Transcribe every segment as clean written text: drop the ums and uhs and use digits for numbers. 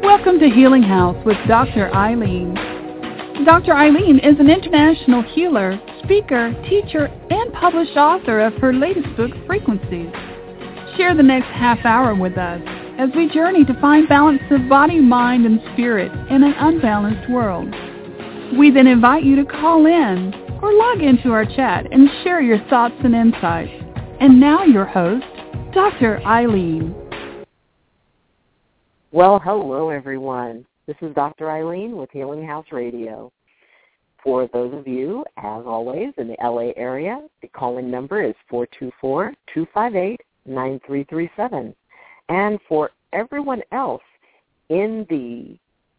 Welcome to Healing House with Dr. Ayleen. Dr. Ayleen is an international healer, speaker, teacher, and published author of her latest book, Frequencies. Share the next half hour with us as we journey to find balance of body, mind, and spirit in an unbalanced world. We then invite you to call in or log into our chat and share your thoughts and insights. And now your host, Dr. Ayleen. Well, hello, everyone. This is Dr. Ayleen with Healing House Radio. For those of you, as always, in the LA area, the call-in number is 424-258-9337. And for everyone else in the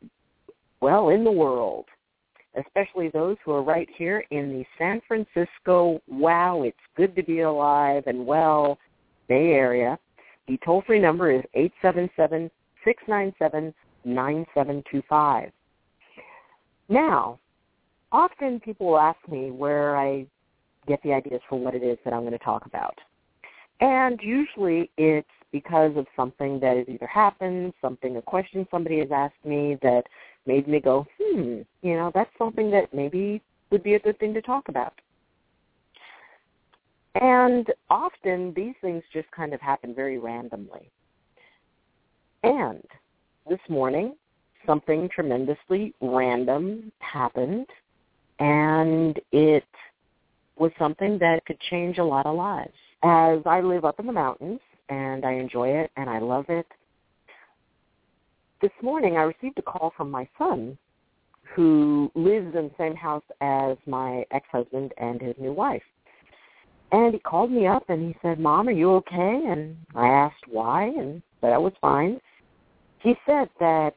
world, especially those who are right here in the San Francisco, wow, it's good to be alive and well, Bay Area, the toll-free number is 877-697-9725. Now, often people will ask me where I get the ideas for what it is that I'm going to talk about. And usually it's because of something that has either happened, a question somebody has asked me that made me go, that's something that maybe would be a good thing to talk about. And often these things just kind of happen very randomly. And this morning, something tremendously random happened, and it was something that could change a lot of lives. As I live up in the mountains, and I enjoy it, and I love it, this morning I received a call from my son, who lives in the same house as my ex-husband and his new wife. And he called me up, and he said, "Mom, are you okay?" And I asked why, and said I was fine. He said that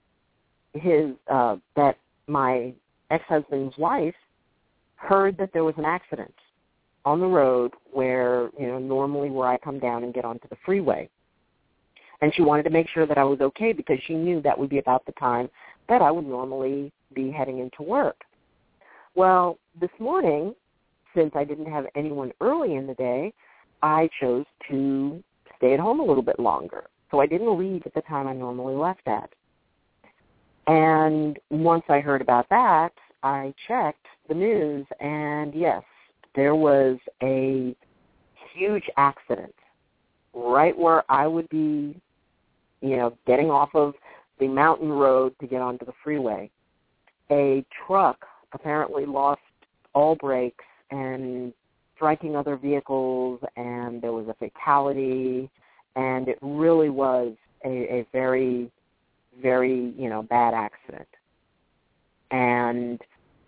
that my ex-husband's wife heard that there was an accident on the road where, normally where I come down and get onto the freeway. And she wanted to make sure that I was okay because she knew that would be about the time that I would normally be heading into work. Well, this morning, since I didn't have anyone early in the day, I chose to stay at home a little bit longer. So I didn't leave at the time I normally left at. And once I heard about that, I checked the news, and yes, there was a huge accident right where I would be, getting off of the mountain road to get onto the freeway. A truck apparently lost all brakes and striking other vehicles, and there was a fatality, and it really was a very, very, bad accident. And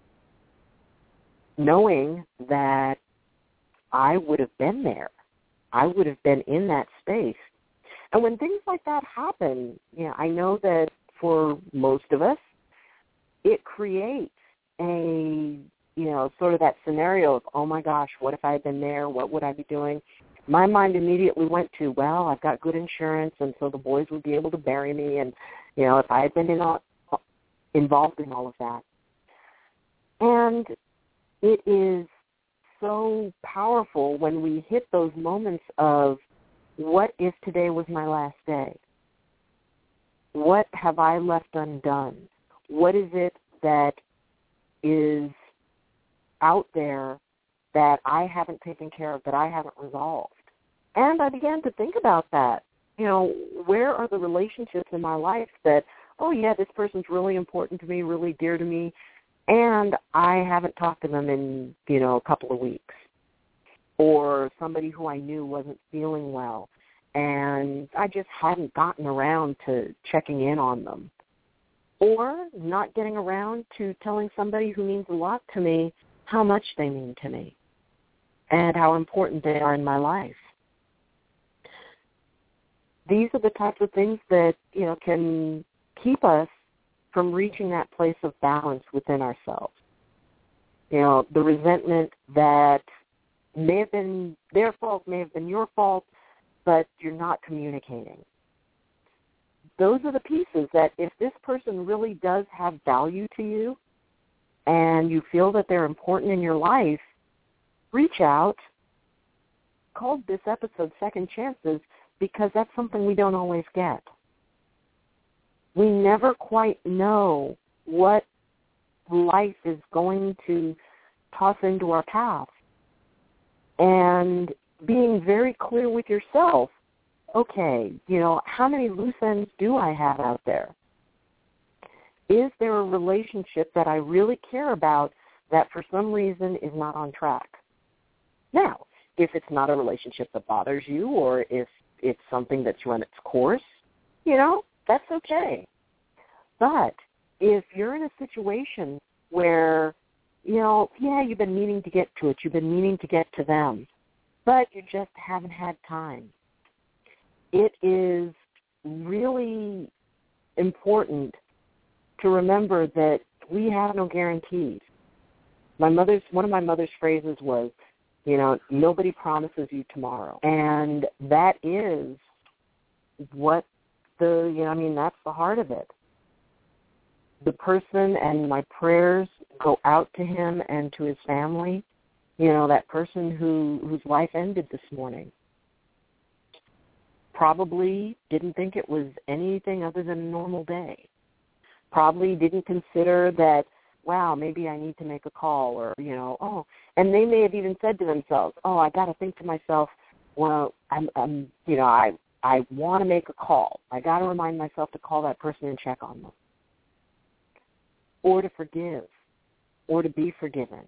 knowing that I would have been there, I would have been in that space. And when things like that happen, I know that for most of us, it creates a, sort of that scenario of, oh my gosh, what if I had been there? What would I be doing? My mind immediately went to, well, I've got good insurance, and so the boys would be able to bury me. And, if I had been involved in all of that. And it is so powerful when we hit those moments of, what if today was my last day? What have I left undone? What is it that is out there that I haven't taken care of, that I haven't resolved? And I began to think about that. Where are the relationships in my life that, oh, yeah, this person's really important to me, really dear to me, and I haven't talked to them in, a couple of weeks. Or somebody who I knew wasn't feeling well, and I just hadn't gotten around to checking in on them. Or not getting around to telling somebody who means a lot to me how much they mean to me and how important they are in my life. These are the types of things that, can keep us from reaching that place of balance within ourselves. The resentment that may have been their fault, may have been your fault, but you're not communicating. Those are the pieces that if this person really does have value to you and you feel that they're important in your life, reach out. Called this episode Second Chances because that's something we don't always get. We never quite know what life is going to toss into our path. And being very clear with yourself, okay, how many loose ends do I have out there? Is there a relationship that I really care about that for some reason is not on track? Now, if it's not a relationship that bothers you, or if it's something that's run its course, that's okay. But if you're in a situation where, you've been meaning to get to it, you've been meaning to get to them, but you just haven't had time, it is really important to remember that we have no guarantees. One of my mother's phrases was, nobody promises you tomorrow. And that is what that's the heart of it. The person, and my prayers go out to him and to his family, that person whose life ended this morning. Probably didn't think it was anything other than a normal day. Probably didn't consider that, wow, maybe I need to make a call, or, and they may have even said to themselves, I got to think to myself, well, I want to make a call. I got to remind myself to call that person and check on them, or to forgive, or to be forgiven.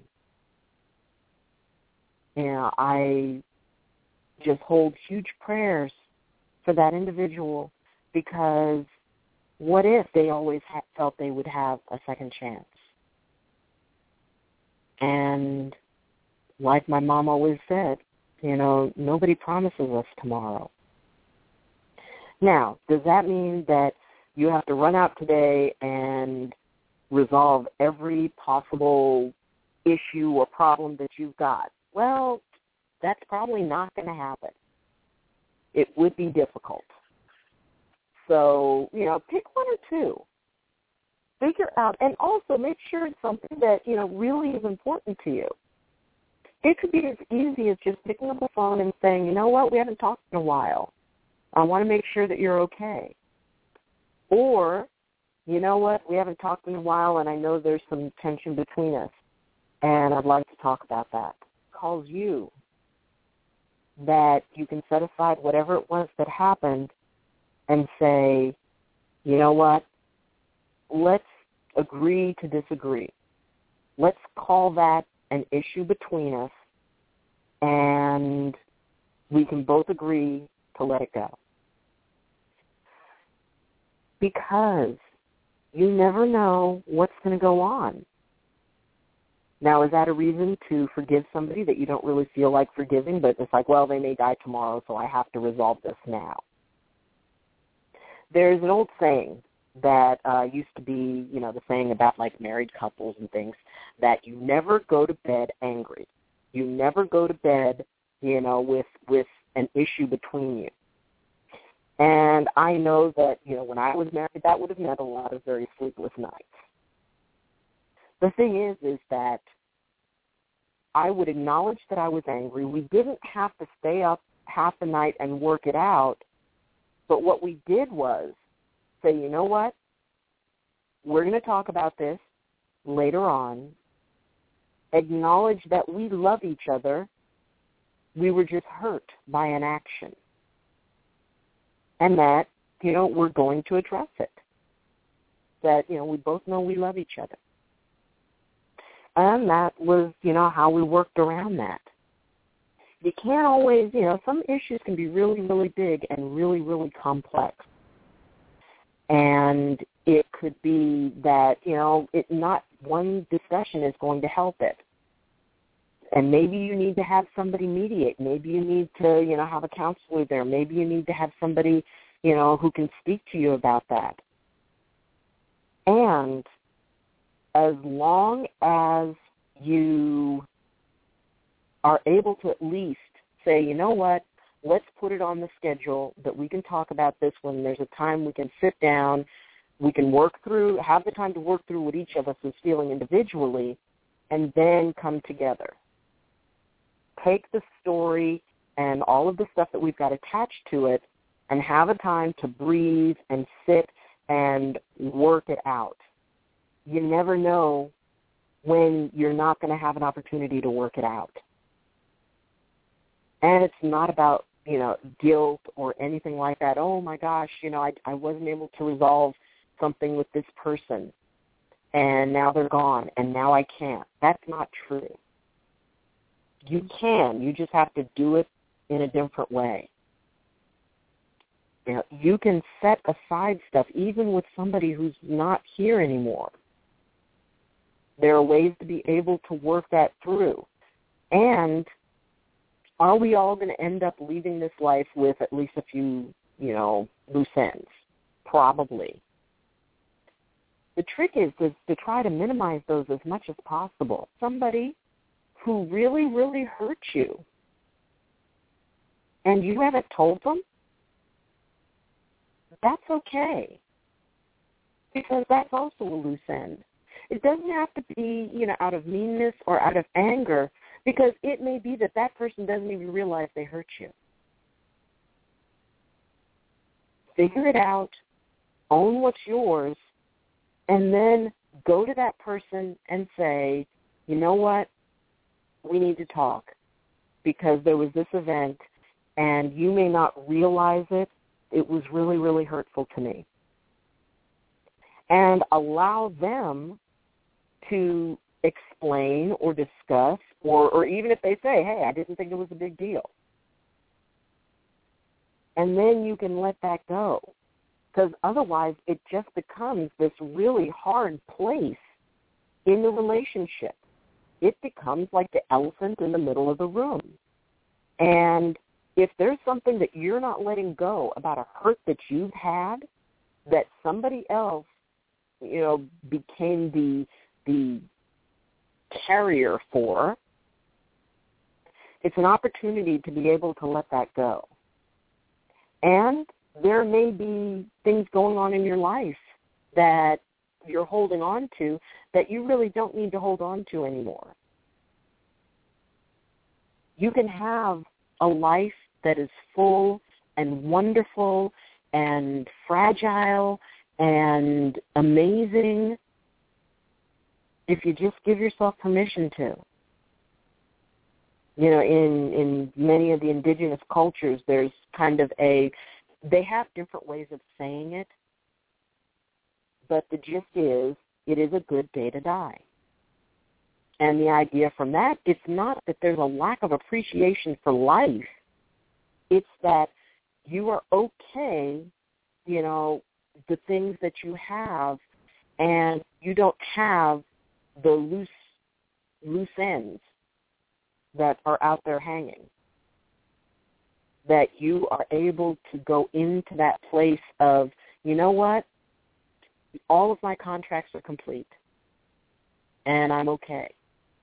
I just hold huge prayers for that individual, because what if they always felt they would have a second chance? And like my mom always said, nobody promises us tomorrow. Now, does that mean that you have to run out today and resolve every possible issue or problem that you've got? Well, that's probably not going to happen. It would be difficult. So, pick one or two. Figure out, and also make sure it's something that, really is important to you. It could be as easy as just picking up the phone and saying, you know what, we haven't talked in a while. I want to make sure that you're okay. Or, you know what, we haven't talked in a while, and I know there's some tension between us, and I'd like to talk about that. Calls you that you can set aside whatever it was that happened and say, you know what, let's agree to disagree. Let's call that an issue between us, and we can both agree to let it go. Because you never know what's going to go on. Now, is that a reason to forgive somebody that you don't really feel like forgiving, but it's like, well, they may die tomorrow, so I have to resolve this now? There's an old saying that used to be, the saying about like married couples and things, that you never go to bed angry. You never go to bed, with an issue between you. And I know that, when I was married, that would have meant a lot of very sleepless nights. The thing is that I would acknowledge that I was angry. We didn't have to stay up half the night and work it out. But what we did was say, you know what? We're going to talk about this later on. Acknowledge that we love each other. We were just hurt by an action. And that, we're going to address it. That, we both know we love each other. And that was, how we worked around that. You can't always, some issues can be really, really big and really, really complex. And it could be that, not one discussion is going to help it. And maybe you need to have somebody mediate. Maybe you need to, have a counselor there. Maybe you need to have somebody, who can speak to you about that. And as long as you are able to at least say, you know what, let's put it on the schedule that we can talk about this when there's a time we can sit down, we can have the time to work through what each of us is feeling individually, and then come together. Take the story and all of the stuff that we've got attached to it and have a time to breathe and sit and work it out. You never know when you're not going to have an opportunity to work it out. And it's not about, guilt or anything like that. Oh, my gosh, I wasn't able to resolve something with this person, and now they're gone, and now I can't. That's not true. You can. You just have to do it in a different way. You can set aside stuff, even with somebody who's not here anymore. There are ways to be able to work that through. And are we all going to end up leaving this life with at least a few, loose ends? Probably. The trick is to try to minimize those as much as possible. Somebody who really, really hurt you, and you haven't told them, that's okay, because that's also a loose end. It doesn't have to be, out of meanness or out of anger, because it may be that person doesn't even realize they hurt you. Figure it out, own what's yours, and then go to that person and say, you know what, we need to talk because there was this event and you may not realize it. It was really, really hurtful to me. And allow them to explain or discuss, or even if they say, hey, I didn't think it was a big deal. And then you can let that go. Because otherwise it just becomes this really hard place in the relationship. It becomes like the elephant in the middle of the room. And if there's something that you're not letting go about a hurt that you've had, that somebody else, became the carrier for, it's an opportunity to be able to let that go. And there may be things going on in your life that you're holding on to that you really don't need to hold on to anymore. You can have a life that is full and wonderful and fragile and amazing if you just give yourself permission to. In many of the indigenous cultures, there's kind of they have different ways of saying it, but the gist is, it is a good day to die. And the idea from that, it's not that there's a lack of appreciation for life. It's that you are okay, the things that you have, and you don't have the loose ends that are out there hanging. That you are able to go into that place of, you know what, all of my contracts are complete, and I'm okay.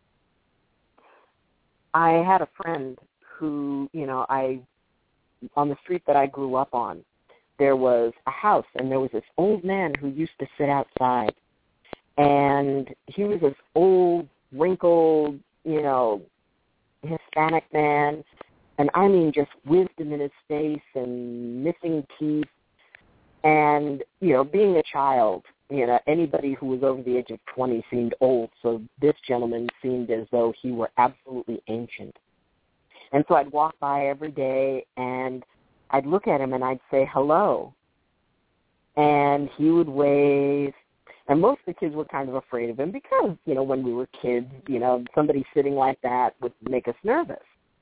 I had a friend who, on the street that I grew up on, there was a house, and there was this old man who used to sit outside. And he was this old, wrinkled, Hispanic man, and I mean just wisdom in his face and missing teeth. And, being a child, anybody who was over the age of 20 seemed old, so this gentleman seemed as though he were absolutely ancient. And so I'd walk by every day, and I'd look at him, and I'd say, hello. And he would wave. And most of the kids were kind of afraid of him because, when we were kids, somebody sitting like that would make us nervous.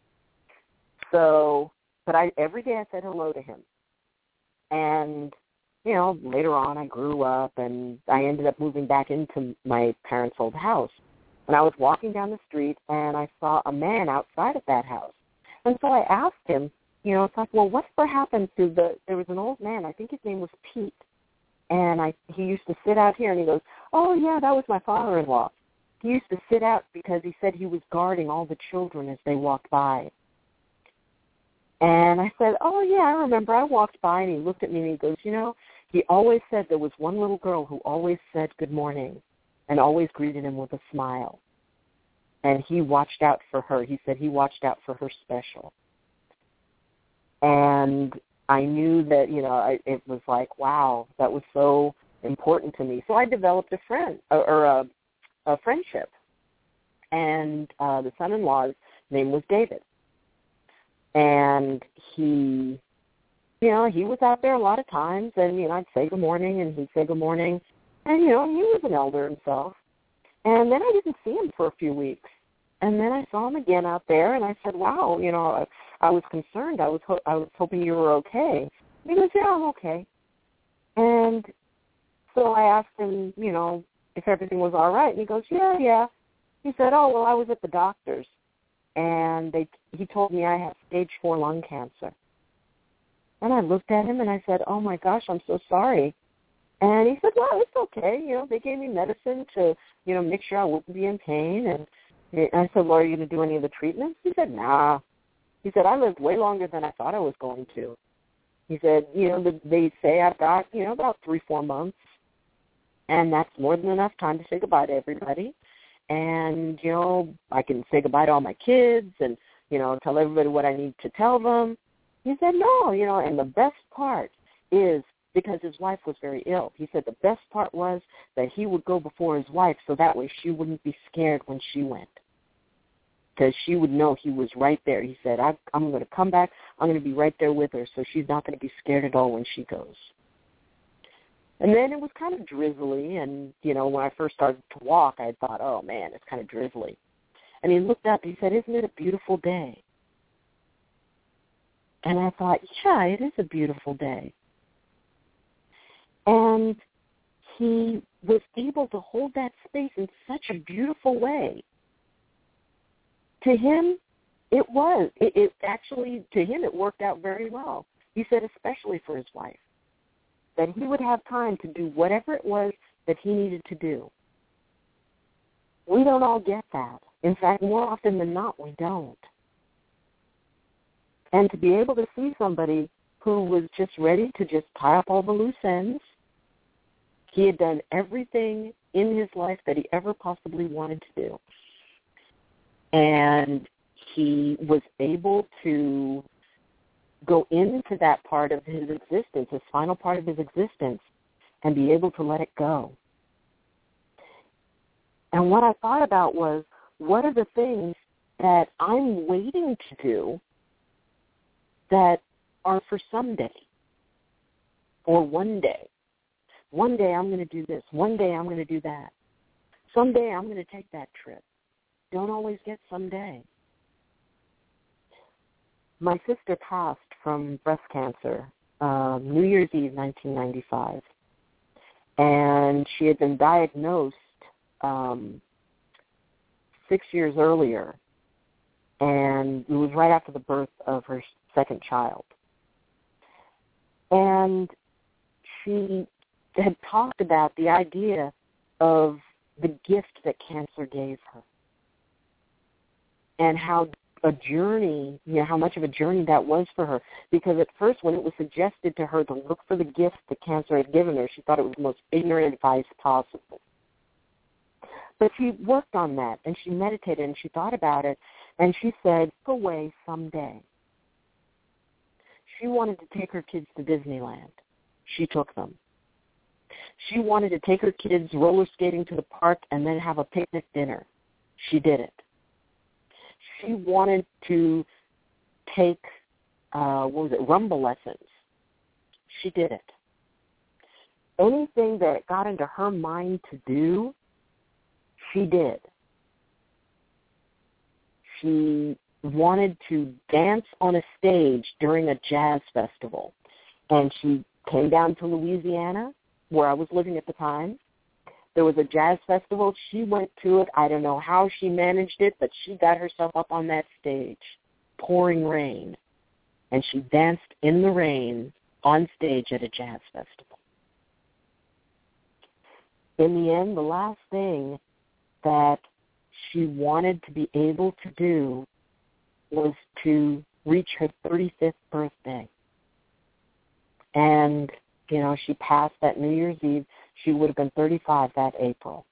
So, but every day I said hello to him. And, later on I grew up and I ended up moving back into my parents' old house. And I was walking down the street and I saw a man outside of that house. And so I asked him, it's like, well, whatever happened to there was an old man, I think his name was Pete. And he used to sit out here, and he goes, oh, yeah, that was my father-in-law. He used to sit out because he said he was guarding all the children as they walked by. And I said, oh, yeah, I remember. I walked by, and he looked at me, and he goes, he always said there was one little girl who always said good morning and always greeted him with a smile. And he watched out for her. He said he watched out for her special. And I knew that, it was like, wow, that was so important to me. So I developed a friendship. And the son-in-law's name was David. And he was out there a lot of times, and, I'd say good morning, and he'd say good morning. And, he was an elder himself. And then I didn't see him for a few weeks. And then I saw him again out there, and I said, wow, I was concerned. I was hoping you were okay. And he goes, yeah, I'm okay. And so I asked him, if everything was all right. And he goes, yeah. He said, oh, well, I was at the doctor's, and he told me I had stage 4 lung cancer. And I looked at him, and I said, oh, my gosh, I'm so sorry. And he said, well, it's okay. They gave me medicine to, make sure I wouldn't be in pain. And I said, well, are you going to do any of the treatments? He said, nah. He said, I lived way longer than I thought I was going to. He said, they say I've got, about 3-4 months, and that's more than enough time to say goodbye to everybody. And, I can say goodbye to all my kids and, tell everybody what I need to tell them. He said, no, and the best part is because his wife was very ill. He said the best part was that he would go before his wife so that way she wouldn't be scared when she went, because she would know he was right there. He said, I'm going to come back. I'm going to be right there with her, so she's not going to be scared at all when she goes. And then it was kind of drizzly, and, when I first started to walk, I thought, oh, man, it's kind of drizzly. And he looked up, he said, isn't it a beautiful day? And I thought, yeah, it is a beautiful day. And he was able to hold that space in such a beautiful way. To him, it was. It actually, to him, it worked out very well. He said, especially for his wife, that he would have time to do whatever it was that he needed to do. We don't all get that. In fact, more often than not, we don't. And to be able to see somebody who was just ready to just tie up all the loose ends, he had done everything in his life that he ever possibly wanted to do. And he was able to go into that part of his existence, his final part of his existence, and be able to let it go. And what I thought about was, what are the things that I'm waiting to do that are for someday or one day? One day I'm going to do this. One day I'm going to do that. Someday I'm going to take that trip. Don't always get someday. My sister passed from breast cancer New Year's Eve, 1995. And she had been diagnosed 6 years earlier. And it was right after the birth of her second child. And she had talked about the idea of the gift that cancer gave her. And how a journey, how much of a journey that was for her. Because at first, when it was suggested to her to look for the gift that cancer had given her, she thought it was the most ignorant advice possible. But she worked on that, and she meditated, and she thought about it, and she said, away someday. She wanted to take her kids to Disneyland. She took them. She wanted to take her kids roller skating to the park and then have a picnic dinner. She did it. She wanted to take, rumble lessons. She did it. Anything that got into her mind to do, she did. She wanted to dance on a stage during a jazz festival. And she came down to Louisiana, where I was living at the time. There was a jazz festival. She went to it. I don't know how she managed it, but she got herself up on that stage, pouring rain. And she danced in the rain on stage at a jazz festival. In the end, the last thing that she wanted to be able to do was to reach her 35th birthday. And, she passed that New Year's Eve. She would have been 35 that April.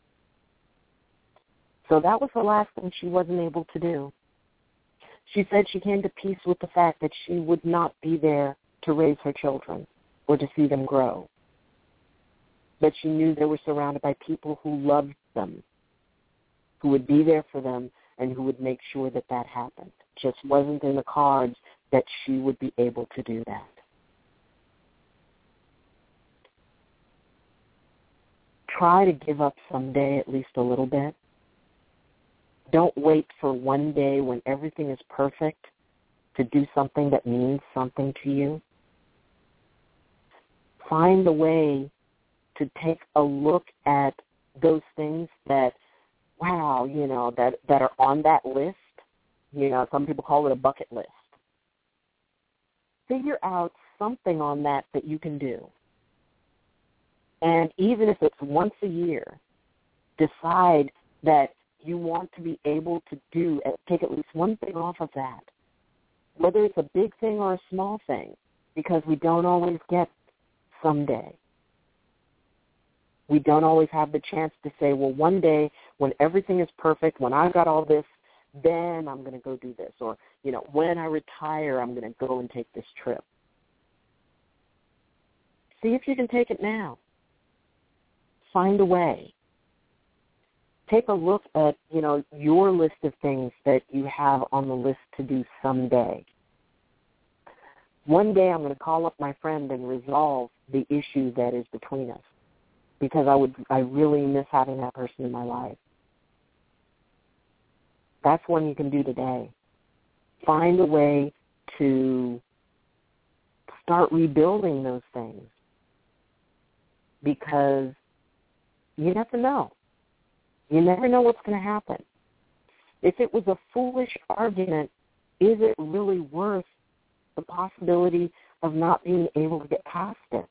So that was the last thing she wasn't able to do. She said she came to peace with the fact that she would not be there to raise her children or to see them grow. But she knew they were surrounded by people who loved them, who would be there for them, and who would make sure that that happened. It just wasn't in the cards that she would be able to do that. Try to give up someday at least a little bit. Don't wait for one day when everything is perfect to do something that means something to you. Find a way to take a look at those things that, wow, that are on that list. Some people call it a bucket list. Figure out something on that you can do. And even if it's once a year, decide that you want to be able to take at least one thing off of that, whether it's a big thing or a small thing, because we don't always get someday. We don't always have the chance to say, well, one day when everything is perfect, when I've got all this, then I'm going to go do this. Or, when I retire, I'm going to go and take this trip. See if you can take it now. Find a way. Take a look at, your list of things that you have on the list to do someday. One day I'm going to call up my friend and resolve the issue that is between us, because I really miss having that person in my life. That's one you can do today. Find a way to start rebuilding those things, because you never know. You never know what's going to happen. If it was a foolish argument, is it really worth the possibility of not being able to get past it?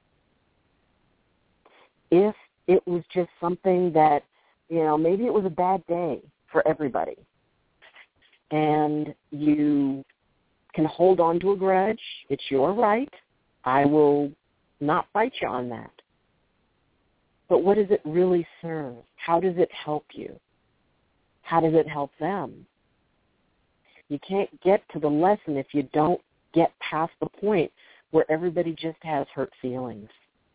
If it was just something that, maybe it was a bad day for everybody, and you can hold on to a grudge, it's your right. I will not fight you on that. But what does it really serve? How does it help you? How does it help them? You can't get to the lesson if you don't get past the point where everybody just has hurt feelings.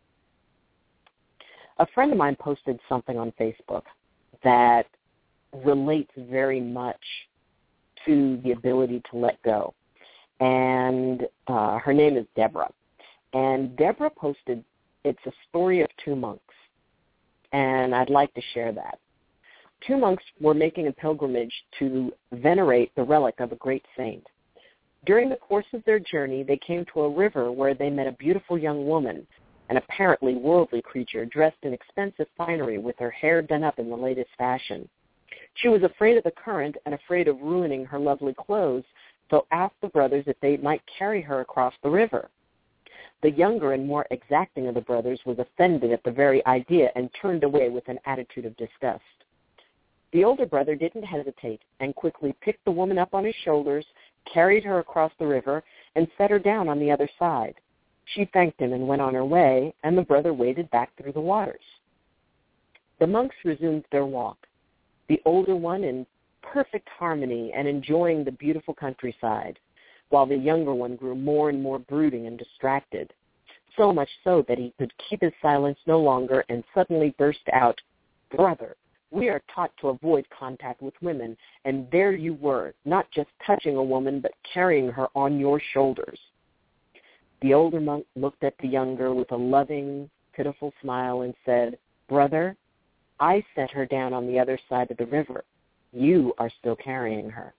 A friend of mine posted something on Facebook that relates very much to the ability to let go. And her name is Deborah. And Deborah posted, it's a story of two monks. And I'd like to share that. Two monks were making a pilgrimage to venerate the relic of a great saint. During the course of their journey, they came to a river where they met a beautiful young woman, an apparently worldly creature dressed in expensive finery with her hair done up in the latest fashion. She was afraid of the current and afraid of ruining her lovely clothes, so asked the brothers if they might carry her across the river. The younger and more exacting of the brothers was offended at the very idea and turned away with an attitude of disgust. The older brother didn't hesitate and quickly picked the woman up on his shoulders, carried her across the river, and set her down on the other side. She thanked him and went on her way, and the brother waded back through the waters. The monks resumed their walk, the older one in perfect harmony and enjoying the beautiful countryside, while the younger one grew more and more brooding and distracted, so much so that he could keep his silence no longer and suddenly burst out, "Brother, we are taught to avoid contact with women, and there you were, not just touching a woman, but carrying her on your shoulders." The older monk looked at the younger with a loving, pitiful smile and said, "Brother, I set her down on the other side of the river. You are still carrying her."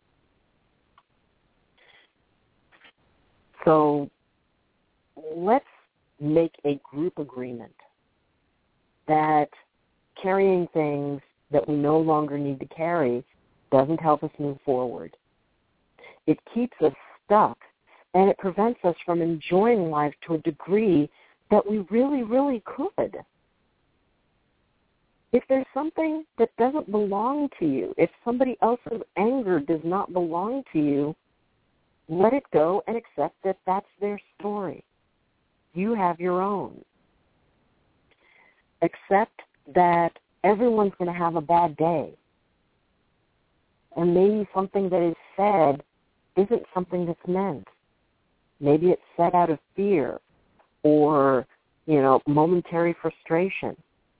So let's make a group agreement that carrying things that we no longer need to carry doesn't help us move forward. It keeps us stuck, and it prevents us from enjoying life to a degree that we really, really could. If there's something that doesn't belong to you, if somebody else's anger does not belong to you, let it go and accept that that's their story. You have your own. Accept that everyone's going to have a bad day. And maybe something that is said isn't something that's meant. Maybe it's said out of fear or, momentary frustration.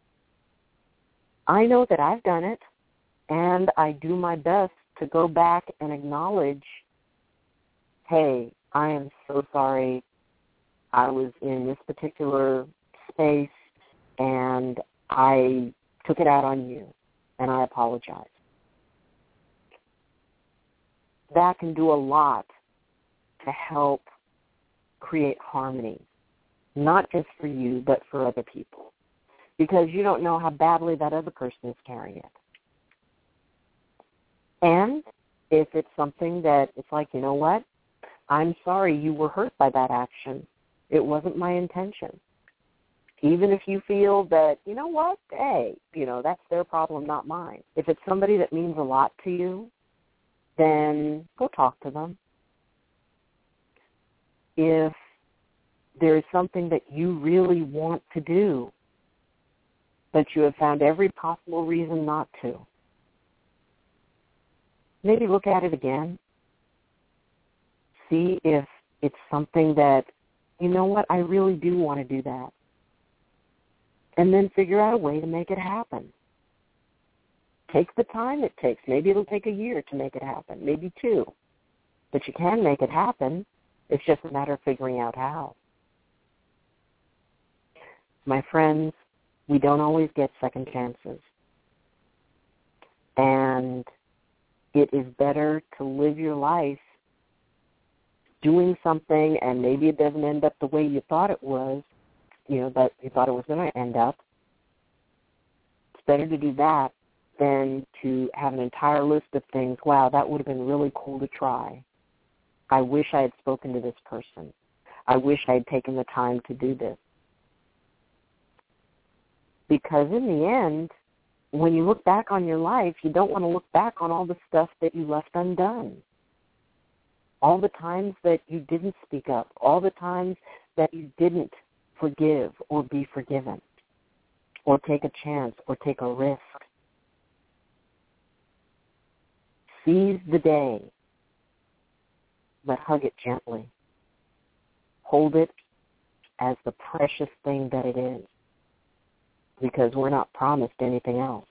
I know that I've done it, and I do my best to go back and acknowledge, hey, I am so sorry I was in this particular space and I took it out on you, and I apologize. That can do a lot to help create harmony, not just for you, but for other people, because you don't know how badly that other person is carrying it. And if it's something that it's like, you know what, I'm sorry you were hurt by that action. It wasn't my intention. Even if you feel that, you know what, hey, that's their problem, not mine. If it's somebody that means a lot to you, then go talk to them. If there's something that you really want to do, but you have found every possible reason not to, maybe look at it again. See if it's something that, you know what, I really do want to do that. And then figure out a way to make it happen. Take the time it takes. Maybe it'll take a year to make it happen, maybe 2. But you can make it happen. It's just a matter of figuring out how. My friends, we don't always get second chances. And it is better to live your life doing something, and maybe it doesn't end up the way you thought it was, that you thought it was going to end up. It's better to do that than to have an entire list of things. Wow, that would have been really cool to try. I wish I had spoken to this person. I wish I had taken the time to do this. Because in the end, when you look back on your life, you don't want to look back on all the stuff that you left undone. All the times that you didn't speak up, all the times that you didn't forgive or be forgiven, or take a chance or take a risk. Seize the day, but hug it gently. Hold it as the precious thing that it is, because we're not promised anything else.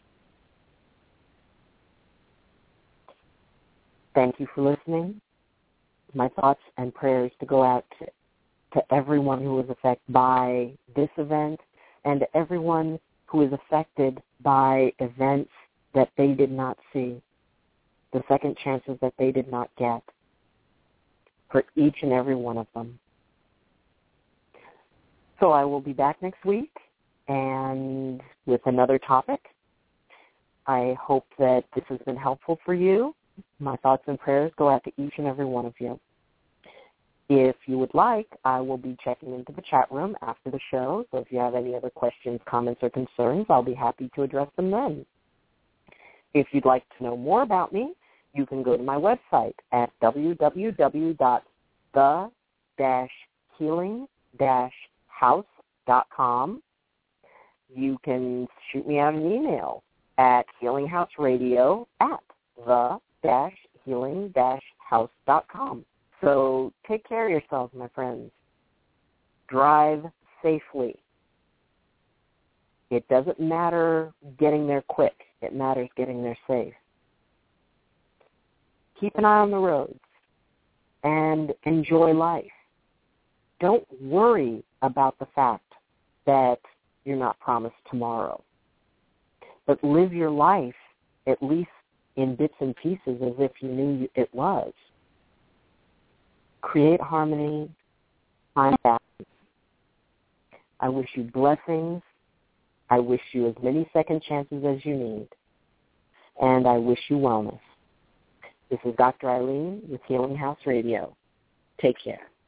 Thank you for listening. My thoughts and prayers to go out to everyone who was affected by this event and to everyone who is affected by events that they did not see, the second chances that they did not get, for each and every one of them. So I will be back next week and with another topic. I hope that this has been helpful for you. My thoughts and prayers go out to each and every one of you. If you would like, I will be checking into the chat room after the show, so if you have any other questions, comments, or concerns, I'll be happy to address them then. If you'd like to know more about me, you can go to my website at www.the-healing-house.com. You can shoot me out an email at healinghouseradio@the-healing-house.com. So take care of yourselves, my friends. Drive safely. It doesn't matter getting there quick. It matters getting there safe. Keep an eye on the roads and enjoy life. Don't worry about the fact that you're not promised tomorrow. But live your life, at least in bits and pieces, as if you knew it was. Create harmony, find balance. I wish you blessings. I wish you as many second chances as you need. And I wish you wellness. This is Dr. Eileen with Healing House Radio. Take care.